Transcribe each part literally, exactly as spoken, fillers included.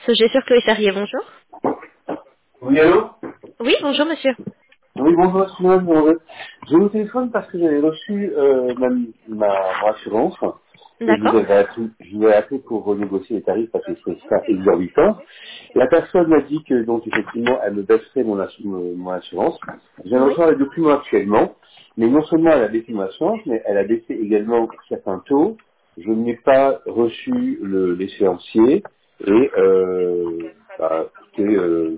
Sogé sur Chloé Charrier, bonjour. Oui, allô. Oui, bonjour monsieur. Oui, bonjour, excusez-moi, je vous Je vous téléphone parce que j'avais reçu euh, ma, ma, mon assurance et je vous D'accord. avais appelé, je vous avais appelé pour renégocier les tarifs parce que je trouvais ça exorbitant. La personne m'a dit que donc effectivement elle me baisserait mon, assu- mon mon assurance. Je viens de Oui. recevoir les documents actuellement, mais non seulement elle a baissé mon assurance, mais elle a baissé également certains taux. Je n'ai pas reçu le- l'échéancier et euh, bah, écoutez, euh,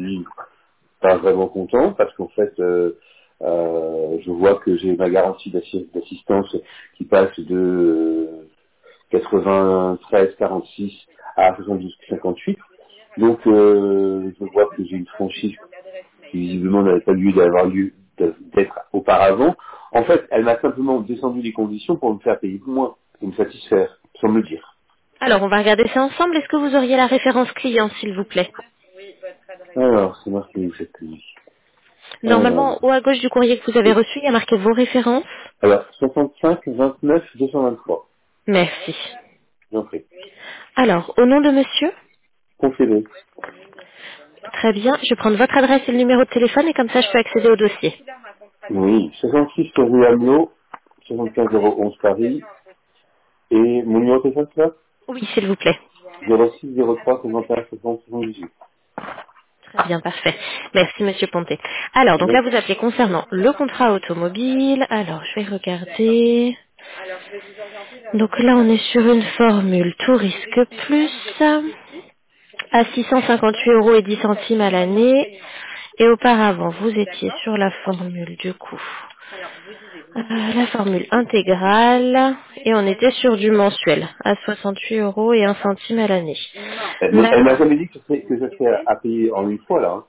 pas vraiment content parce qu'en fait, euh, euh, je vois que j'ai ma garantie d'assi- d'assistance qui passe de euh, quatre-vingt-treize quarante-six à soixante-douze cinquante-huit. Donc, euh, je vois que j'ai une franchise qui visiblement n'avait pas lieu d'avoir lieu de- d'être auparavant. En fait, elle m'a simplement descendu les conditions pour me faire payer moins, pour me satisfaire, sans me le dire. Alors, on va regarder ça ensemble. Est-ce que vous auriez la référence client, s'il vous plaît? Alors, c'est marqué où cette nuit. Normalement, Alors, haut à gauche du courrier que vous avez reçu, il y a marqué vos références. alors soixante-cinq vingt-neuf deux cent vingt-trois. Merci. J'en prie. Alors, au nom de monsieur? Concédé. Très bien. Je vais prendre votre adresse et le numéro de téléphone et comme ça, je peux accéder au dossier. Oui, soixante-six rue Hamelot, soixante-quinze zéro onze Paris, et mon numéro de téléphone, c'est ça Oui, s'il vous plaît. zéro six zéro trois soixante et un soixante soixante-dix-huit. Très bien, parfait. Merci, monsieur Ponté. Alors, donc là, vous appelez concernant le contrat automobile. Alors, je vais regarder. Donc là, on est sur une formule tout risque plus à six cent cinquante-huit euros et dix centimes à l'année. Et auparavant, vous étiez sur la formule du coup. Euh, la formule intégrale. Et on était sur du mensuel à soixante-huit euros et un centime à l'année. Elle, m'a- Là, elle m'a jamais dit que, ce serait- que ça serait à, à payer en une fois, là. Hein.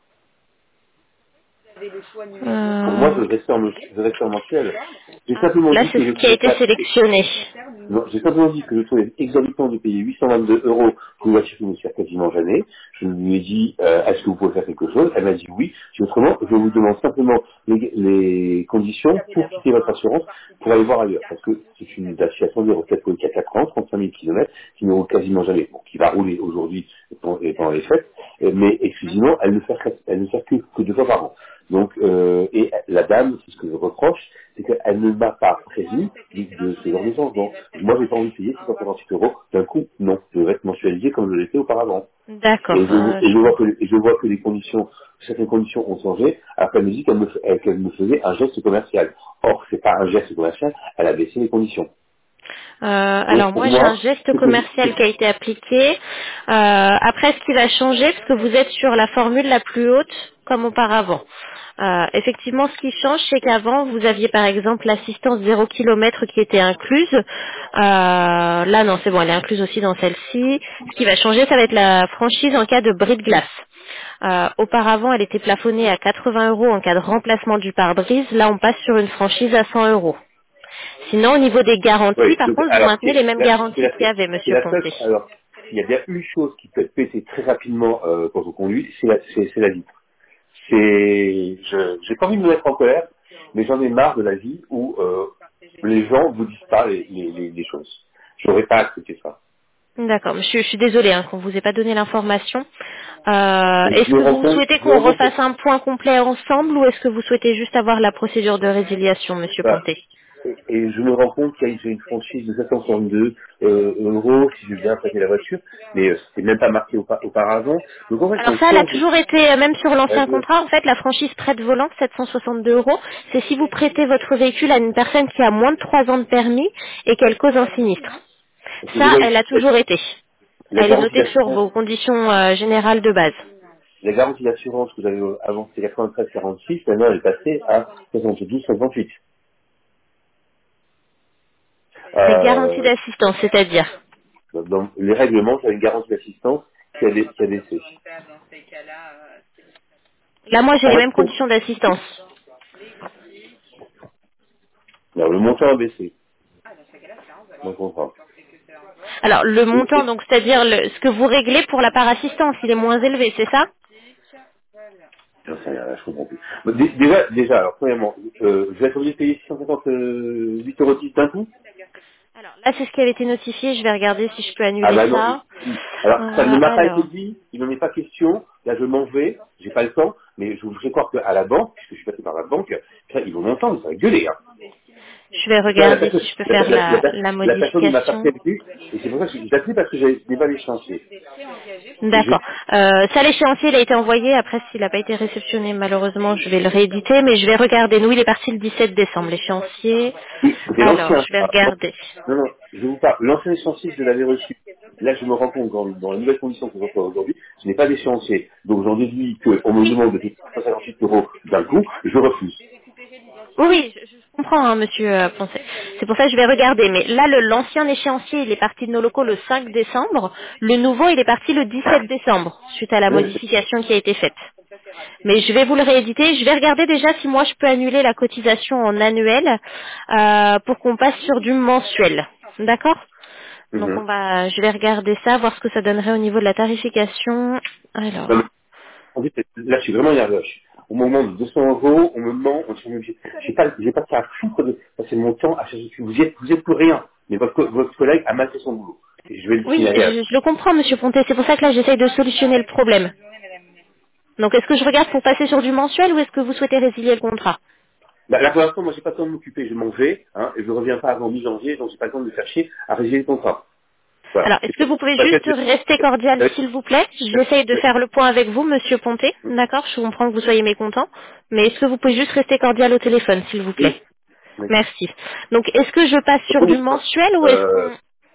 Pour moi, euh, je restais en, je restais en mensuel. J'ai ah, simplement là dit c'est que ce je qui a trouvais été ça sélectionné. Non, j'ai simplement dit que je trouvais exorbitant de payer huit cent vingt-deux euros pour une voiture qui ne sert quasiment jamais. Je lui ai dit, euh, est-ce que vous pouvez faire quelque chose? Elle m'a dit oui. J'ai dit, autrement, je vous demande simplement les, les conditions pour quitter votre assurance pour aller voir ailleurs. Parce que c'est une association de retraite pour quatre ans, trente-cinq mille kilomètres, qui ne roule quasiment jamais. Bon, qui va rouler aujourd'hui et pendant et pendant les fêtes, euh, mais exclusivement, elle ne sert, que- elle ne sert que, que deux fois par an. Donc, euh, et la dame, c'est ce que je reproche, c'est qu'elle ne m'a pas prévenu de, de ce genre de changement. Moi, j'ai pas envie de payer six cent cinquante-huit euros d'un coup. Non, je vais être mensualisé comme je l'étais auparavant. D'accord, Et je, euh, et je je vois comprends. que, et je vois que les conditions, certaines conditions ont changé, alors qu'elle me dit qu'elle me, f- qu'elle me faisait un geste commercial. Or, c'est pas un geste commercial, elle a baissé les conditions. Euh, Donc, alors pour moi j'ai un moi, geste c'est que, commercial c'est- qui a été appliqué. Euh, après ce qui va changer, parce que vous êtes sur la formule la plus haute comme auparavant. Euh, effectivement, ce qui change, c'est qu'avant, vous aviez par exemple l'assistance zéro kilomètre qui était incluse. Euh, là, non, c'est bon, elle est incluse aussi dans celle-ci. Ce qui va changer, ça va être la franchise en cas de bris de glace. Euh, auparavant, elle était plafonnée à quatre-vingts euros en cas de remplacement du pare-brise. Là, on passe sur une franchise à cent euros. Sinon, au niveau des garanties, oui, par donc, contre, vous alors, maintenez c'est les mêmes la, c'est garanties la, qu'il y seule- avait, c'est Monsieur la seule, Ponté. alors, il y a bien une chose qui peut être pétée très rapidement, euh, quand on conduit, c'est la, c'est, c'est la vie. C'est, je, j'ai pas envie de me mettre en colère, mais j'en ai marre de la vie où euh, les gens vous disent pas les, les, les, les choses. J'aurais pas accepté ça. D'accord, monsieur, je suis désolée hein, qu'on vous ait pas donné l'information. Euh, Et je est-ce me que rends vous compte, souhaitez je me qu'on rends compte que refasse un point complet ensemble ou est-ce que vous souhaitez juste avoir la procédure de résiliation, Monsieur bah, Ponté? et, et je me rends compte qu'il y a j'ai une franchise de sept cent soixante-deux euh, euros si je viens prêter la voiture, mais euh, c'était même pas marqué aupa- auparavant. Donc en fait, Alors on ça, elle a change. De, toujours été, euh, même sur l'ancien euh, contrat, en fait, la franchise prête volant, sept cent soixante-deux euros, c'est si vous prêtez votre véhicule à une personne qui a moins de trois ans de permis et qu'elle cause un sinistre. parce que Ça, déjà, elle a toujours été. la Elle est garantie notée sur d'assurance, vos conditions euh, générales de base. la garantie d'assurance que vous avez avant c'était quatre-vingt-treize quarante-six, maintenant elle est passée à soixante-douze cinquante-huit. La garantie Euh, d'assistance, c'est-à-dire. Dans les règlements, il y a une garantie d'assistance qui a, dé- qui a baissé. Là, moi, j'ai En les fait, mêmes c'est- conditions d'assistance. alors, le montant a baissé dans le contrat. Alors, le Et- montant, et- donc, c'est-à-dire le- ce que vous réglez pour la parassistance, il est moins élevé, c'est ça? J'en sais rien, je comprends plus. Bon, dé- déjà, déjà, alors, premièrement, euh, je vais être obligé de payer six cent cinquante-huit euros dix d'un coup. Là, c'est ce qui avait été notifié. Je vais regarder si je peux Ah annuler bah non, ça. alors ça Euh, ne m'a pas été alors, dit, il n'en est pas question, là je m'en vais, j'ai pas le temps, mais je vous fais croire qu'à la banque, puisque je suis passé par la banque, ça, ils vont m'entendre, ça va gueuler. Hein. je vais Parce que là, la regarder personne, si je peux la, faire la, la, la, la la personne ne m'a pas modification. prévenu, et c'est pour ça que j'ai appelé parce que j'avais des balles échéanciers. Et je, D'accord. Euh, ça, l'échéancier, il a été envoyé. Après, s'il n'a pas été réceptionné, malheureusement, je vais le rééditer. Mais je vais regarder. Nous, il est parti le dix-sept décembre, l'échéancier. oui, c'est Alors, l'ancien. je vais Ah, non, regarder. non, non, je vous parle, l'ancien échéancier, je l'avais reçu. Là, je me rends compte, dans, dans la nouvelle condition que je reçois aujourd'hui, ce n'est pas d'échéancier. Donc j'en déduis qu'on me demande de payer cent cinquante-huit euros d'un coup, je refuse. Oui, oui, je, je comprends, hein, monsieur euh, Poncet. C'est pour ça que je vais regarder. Mais là, le- l'ancien échéancier, il est parti de nos locaux le cinq décembre. Le nouveau, il est parti le dix-sept décembre, suite à la Oui, c'est- modification qui a été faite. Mais je vais vous le rééditer. Je vais regarder déjà si moi je peux annuler la cotisation en annuel euh, pour qu'on passe sur du mensuel. D'accord. Donc Mhm. on va, je vais regarder ça, voir ce que ça donnerait au niveau de la tarification. Non, mais Alors. en fait, là, je suis vraiment nerveux. On me demande deux cents euros, on me ment, on se dit, j'ai j'ai pas, j'ai pas ça à foutre de passer mon temps à chercher. Vous êtes, vous êtes pour rien. Mais votre, co- votre collègue a mal fait son boulot. Et je vais le Oui, signaler à je, je le comprends, monsieur Pontet. C'est pour ça que là j'essaye de solutionner le problème. Donc est-ce que je regarde pour passer sur du mensuel ou est-ce que vous souhaitez résilier le contrat? bah, là, pour l'instant, moi, j'ai pas le temps de m'occuper. Je m'en vais, hein, et je reviens pas avant mi-janvier, donc j'ai pas le temps de me faire chier à résilier le contrat. Voilà. Alors, C'est est-ce que pas vous pouvez pas juste fait- rester cordial, euh, s'il vous plaît? euh, J'essaye de euh, faire le point avec vous, monsieur Pontet. D'accord, je comprends que vous soyez mécontent. Mais est-ce que vous pouvez juste rester cordial au téléphone, s'il vous plaît? Oui, d'accord. Merci. Donc, est-ce que je passe sur du mensuel ou est-ce Euh, qu'on...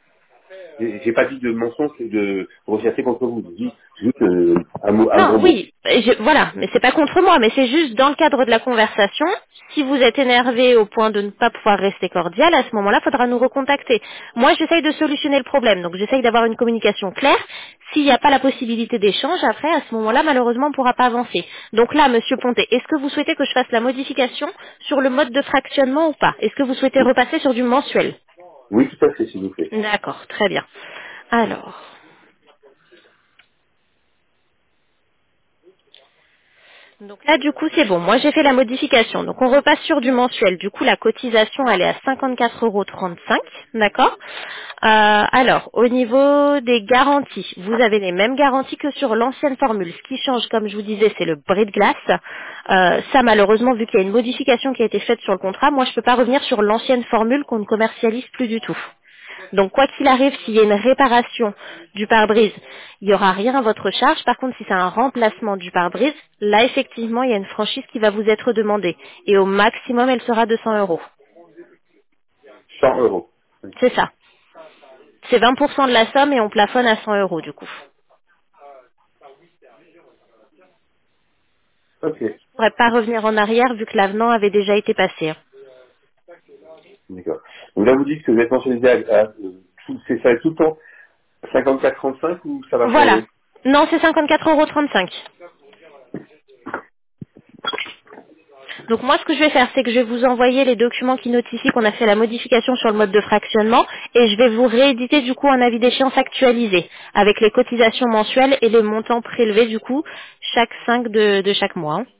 j'ai j'ai pas dit de mensonge et de rechercher contre vous. Je dis juste euh, un mot, un Non, grand mot. oui, je- voilà, mais c'est pas contre moi, mais c'est juste dans le cadre de la conversation. Si vous êtes énervé au point de ne pas pouvoir rester cordial, à ce moment-là, il faudra nous recontacter. Moi, j'essaye de solutionner le problème, donc j'essaye d'avoir une communication claire. S'il n'y a pas la possibilité d'échange, après, à ce moment-là, malheureusement, on ne pourra pas avancer. Donc là, Monsieur Pontet, est-ce que vous souhaitez que je fasse la modification sur le mode de fractionnement ou pas? Est-ce que vous souhaitez Oui, repasser sur du mensuel? oui, tout à fait, s'il vous plaît. D'accord, très bien. Alors, donc là, du coup, c'est bon. Moi, j'ai fait la modification. Donc, on repasse sur du mensuel. Du coup, la cotisation, elle est à cinquante-quatre euros trente-cinq. D'accord. Euh, alors, au niveau des garanties, vous avez les mêmes garanties que sur l'ancienne formule. Ce qui change, comme je vous disais, c'est le bris de glace. Euh, ça, malheureusement, vu qu'il y a une modification qui a été faite sur le contrat, moi, je ne peux pas revenir sur l'ancienne formule qu'on ne commercialise plus du tout. Donc quoi qu'il arrive, s'il y a une réparation du pare-brise, il n'y aura rien à votre charge. Par contre, si c'est un remplacement du pare-brise, là effectivement, il y a une franchise qui va vous être demandée. Et au maximum, elle sera de cent euros. cent euros. Oui. C'est ça. C'est vingt pour cent de la somme et on plafonne à cent euros du coup. Ok, Je ne pourrais pas revenir en arrière vu que l'avenant avait déjà été passé. hein. d'accord. Donc là, vous dites que vous êtes mentionné à, à euh, tout, c'est ça tout le temps cinquante-quatre trente-cinq ou ça va Voilà. changer? Non, c'est cinquante-quatre euros trente-cinq. Donc moi, ce que je vais faire, c'est que je vais vous envoyer les documents qui notifient qu'on a fait la modification sur le mode de fractionnement et je vais vous rééditer du coup un avis d'échéance actualisé avec les cotisations mensuelles et les montants prélevés du coup chaque cinq de, de chaque mois. hein.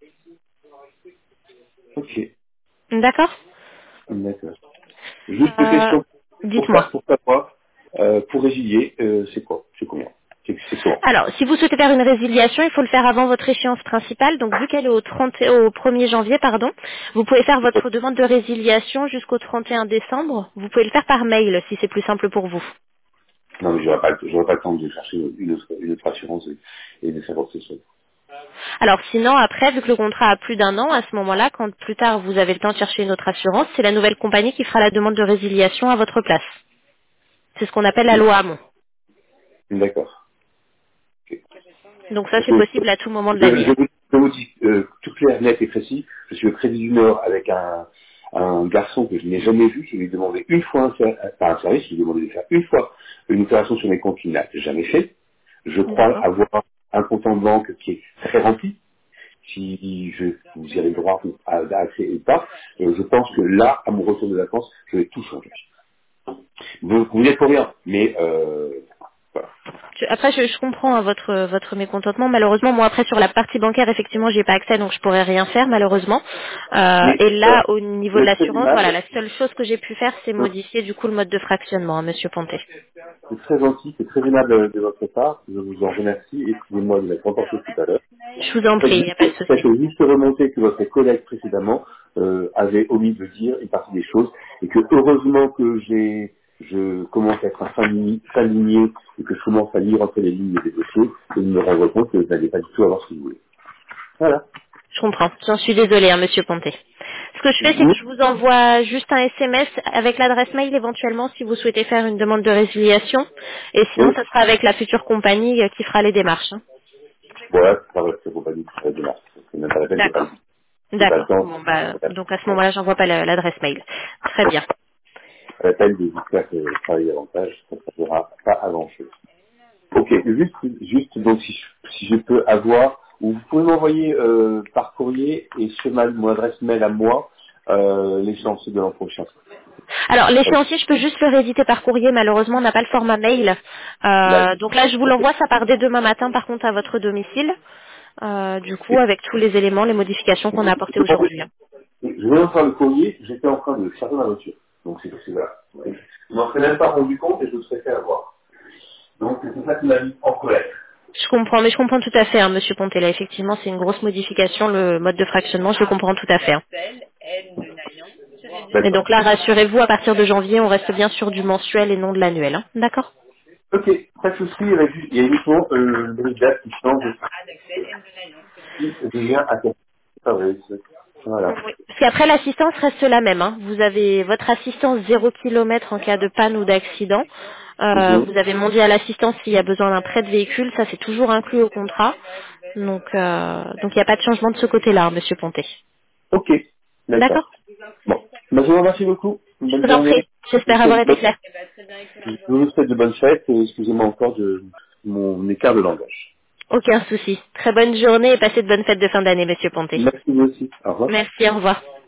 Ok, D'accord. d'accord. Juste une Euh, question pour Dites-moi. faire pour savoir, euh, pour résilier, euh, c'est quoi? C'est combien? C'est c'est quoi? Alors, si vous souhaitez faire une résiliation, il faut le faire avant votre échéance principale. Donc, vu qu'elle est au, trente au premier janvier, pardon, vous pouvez faire votre demande de résiliation jusqu'au trente et un décembre. Vous pouvez le faire par mail si c'est plus simple pour vous. Non, mais j'aurais pas, j'aurais pas le temps de chercher une autre, une autre assurance et, et de faire autre chose. Alors sinon, après, vu que le contrat a plus d'un an, à ce moment-là, quand plus tard vous avez le temps de chercher une autre assurance, c'est la nouvelle compagnie qui fera la demande de résiliation à votre place. C'est ce qu'on appelle la loi Hamon. D'accord. Ok. Donc ça, Parce c'est que possible à tout moment je, de l'année. je, hein. vous, je vous dis euh, tout clair, net et précis. Je suis au Crédit du Nord avec un, un garçon que je n'ai jamais vu. Je lui ai demandé une fois un, ser- euh, pas un service, je lui ai demandé de faire une fois une opération sur mes comptes qu'il n'a jamais fait. Je crois D'accord. avoir un compte en banque qui est très rempli. Si je, vous y avez le droit ou à, à accès ou pas, euh, je pense que là, à mon retour de vacances, je vais tout changer. Vous, vous êtes pour rien, mais euh, Voilà. Je- Après, je, je comprends hein, votre votre mécontentement. Malheureusement, moi après sur la partie bancaire, effectivement, j'ai pas accès, donc je pourrais rien faire malheureusement. Euh, Mais et euh, là, au niveau de c'est très l'assurance, voilà, aimable. la seule chose que j'ai pu faire, c'est modifier du coup le mode de fractionnement, hein, Monsieur Pontet. C'est très gentil, c'est très aimable de votre part. Je vous en remercie. Excusez-moi de m'être emporté tout à l'heure. Je vous en Faites prie, il n'y a pas de juste, faites souci. juste remonter que votre collègue précédemment euh, avait omis de dire une partie des choses et que heureusement que j'ai je commence à être un fin ligné fin ligné et que je commence à lire entre les lignes des dossiers et de me rendre compte que vous n'allez pas du tout avoir ce que vous voulez. Voilà. Je comprends. J'en suis désolée, hein, Monsieur Pontet. Ce que je fais, c'est Vous, que je vous envoie juste un S M S avec l'adresse mail éventuellement si vous souhaitez faire une demande de résiliation. Et sinon, oui, ce sera avec la future compagnie euh, qui fera les démarches. Hein. voilà, c'est pas votre compagnie qui fait des démarche. C'est même pas la peine, j'ai pas le D'accord. j'ai pas le D'accord. temps. Bon, bah, Voilà. donc à ce moment-là, j'envoie pas la- l'adresse mail. Très bien. À la peine de vous faire euh, travailler davantage, ça ne servira pas à grand chose. Ok, juste, juste donc si je, si je peux avoir, ou vous pouvez m'envoyer euh, par courrier et sur ma, mon adresse mail à moi euh, l'échéancier de l'an prochain. Alors, Euh, l'échéancier, je peux juste le rééditer par courrier. Malheureusement, on n'a pas le format mail. là, Euh, donc là, je vous ok. l'envoie. Ça part dès demain matin, par contre, à votre domicile. Euh, du coup, avec tous les éléments, les modifications qu'on a apportées Je aujourd'hui. Hein. viens de faire le courrier, j'étais en train de charger ma voiture. Donc c'est c'est là. Je m'en serais même pas rendu compte et je me serais fait avoir. Donc c'est ça qui m'a mis en colère. Je comprends, mais je comprends tout à fait, hein, Monsieur Pontella. Effectivement, c'est une grosse modification, le mode de fractionnement. Je le comprends tout à fait. Hein. Et D'accord. donc là, rassurez-vous, à partir de janvier, on reste bien sur du mensuel et non de l'annuel. Hein. D'accord. Ok, pas de souci, avec- il y a uniquement euh, le brigade qui change qui devient à Ah oui, c'est- voilà. Oui. Parce qu'après, l'assistance reste la même. Hein. Vous avez votre assistance zéro kilomètre en cas de panne ou d'accident. Euh, Mhm. vous avez mondial assistance s'il y a besoin d'un prêt de véhicule. Ça, c'est toujours inclus au contrat. Donc, euh, donc il n'y a pas de changement de ce côté-là, hein, Monsieur Pontet. Ok, d'accord. D'accord. Bon, ben, je vous remercie beaucoup. Une Je bonne vous en journée. prie. Je vous J'espère avoir souhaite de été bonnes, claire. je vous souhaite de bonnes fêtes et excusez-moi encore de mon écart de langage. Aucun souci. Très bonne journée et passez de bonnes fêtes de fin d'année, Monsieur Pontet. Merci vous aussi. Au revoir. Merci, au revoir.